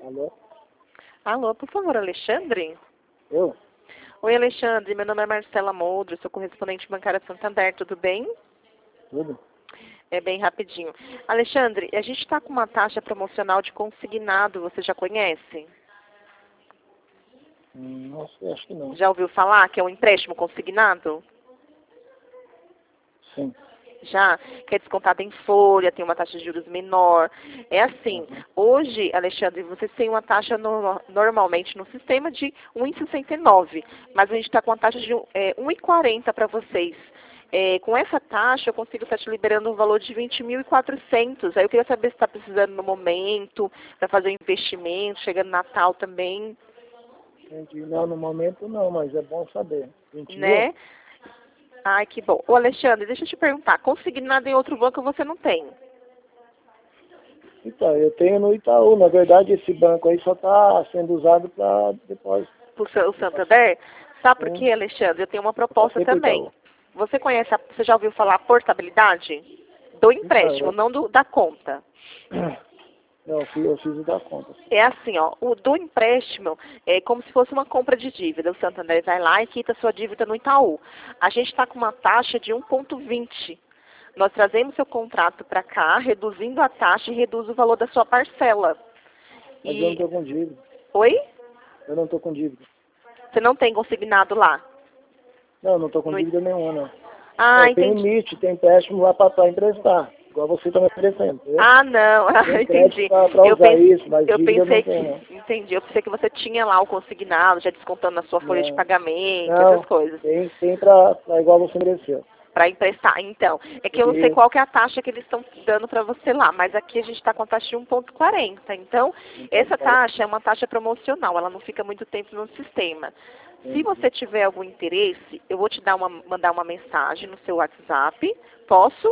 Alô? Alô, por favor, Alexandre? Eu? Oi, Alexandre, meu nome é Marcela Moldro, sou correspondente bancária Santander, tudo bem? Tudo? É bem rapidinho. Alexandre, a gente está com uma taxa promocional de consignado, você já conhece? Não sei, acho que não. Já ouviu falar que é um empréstimo consignado? Sim. Já, que é descontado em folha, tem uma taxa de juros menor. É assim, hoje, Alexandre, vocês têm uma taxa normalmente no sistema de 1,69, mas a gente está com uma taxa de 1,40 para vocês. Com essa taxa, eu consigo estar te liberando um valor de 20.400. Aí eu queria saber se está precisando no momento, para fazer um investimento, chegando Natal também, Entendi. Não, no momento não, mas é bom saber. 20 mil? né? Ai, que bom. Ô, Alexandre, deixa eu te perguntar, consignado em outro banco você não tem? Então, eu tenho no Itaú. Na verdade, esse banco aí só está sendo usado para depósito. Por o Santander? Sabe por Sim. quê, Alexandre? Eu tenho uma Eu proposta passei pro também. Itaú. Você conhece, você já ouviu falar portabilidade? Do Então, empréstimo, não da conta. Não, eu fiz o da conta. É assim, ó, o do empréstimo é como se fosse uma compra de dívida. O Santander vai lá e quita sua dívida no Itaú. A gente está com uma taxa de 1,20. Nós trazemos seu contrato para cá, reduzindo a taxa e reduz o valor da sua parcela. Mas eu não E, estou com dívida. oi? Eu não estou com dívida. Você não tem consignado lá? Não, eu não estou com No... dívida nenhuma, não. Ah, Tem entendi. limite, tem empréstimo lá para emprestar. Igual você está me oferecendo, entendeu? Ah, não, Tem crédito entendi. para Eu, usar isso, mas eu dívida pensei não que, tem, não. entendi, eu pensei que você tinha lá o consignado, já descontando na sua folha de Não, pagamento, essas não, coisas, tem para igual você mereceu. para emprestar. Então, é que eu não sei Isso, qual que é a taxa que eles estão dando para você lá, mas aqui a gente está com a taxa de 1,40. Então, então, essa taxa é uma taxa promocional, ela não fica muito tempo no sistema. Se você tiver algum interesse, eu vou te mandar uma mensagem no seu WhatsApp. Posso?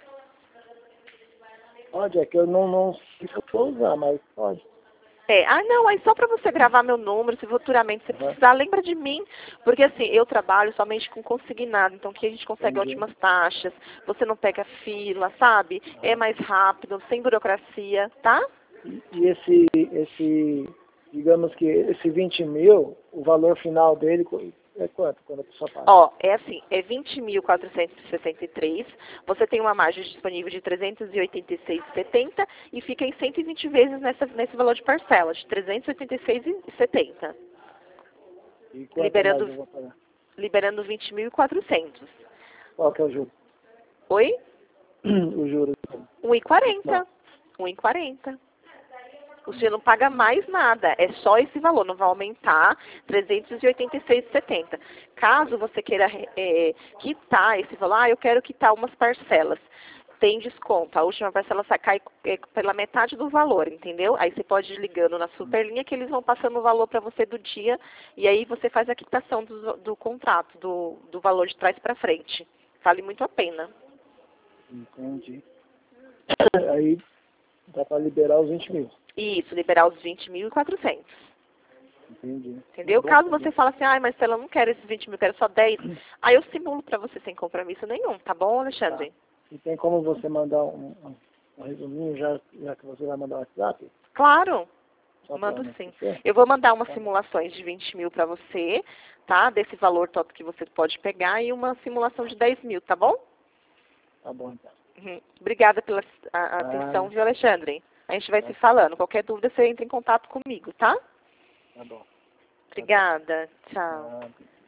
pode, é que eu não sei se eu vou usar, mas pode. Não, aí só para você gravar meu número, se futuramente você Uhum, precisar, lembra de mim, porque assim, eu trabalho somente com consignado, então aqui a gente consegue entendi. ótimas taxas, você não pega fila, sabe? É Uhum. mais rápido, sem burocracia, tá? E digamos que esse 20 mil, o valor final dele é quanto quando a pessoa paga? Ó, é assim, é 20.463, você tem uma margem disponível de 386,70 e fica em 120 vezes nesse valor de parcela, de 386,70, E quanto mais liberando, eu vou pagar? liberando 20.400. Qual que é o juro? Oi? O juro. Não. 1,40. 1,40. Você não paga mais nada, é só esse valor, não vai aumentar, 386,70. Caso você queira quitar esse valor, eu quero quitar umas parcelas, tem desconto. A última parcela cai pela metade do valor, entendeu? Aí você pode ir ligando na Superlinha que eles vão passando o valor para você do dia e aí você faz a quitação do contrato, do valor de trás para frente. Vale muito a pena. Entendi. Aí dá para liberar os 20 mil. Isso, liberar os 20.400. Entendi. Entendeu? Bom Caso saber. você fale assim, ai, mas se ela não quer esses 20 mil, quero só 10, aí eu simulo para você sem compromisso nenhum, tá bom, Tá. Alexandre? E tem como você mandar um resuminho, já que você vai mandar o WhatsApp? Claro, Só para mando não sim. esquecer? Eu vou mandar umas Tá bom. simulações de 20 mil para você, tá? Desse valor todo que você pode pegar e uma simulação de 10 mil, tá bom? Tá bom, então. Obrigada pela Ah, atenção, viu, Alexandre? A gente vai tá, se falando. Qualquer dúvida, você entra em contato comigo, tá? tá bom. Tá bom. Obrigada. Tchau. Ah,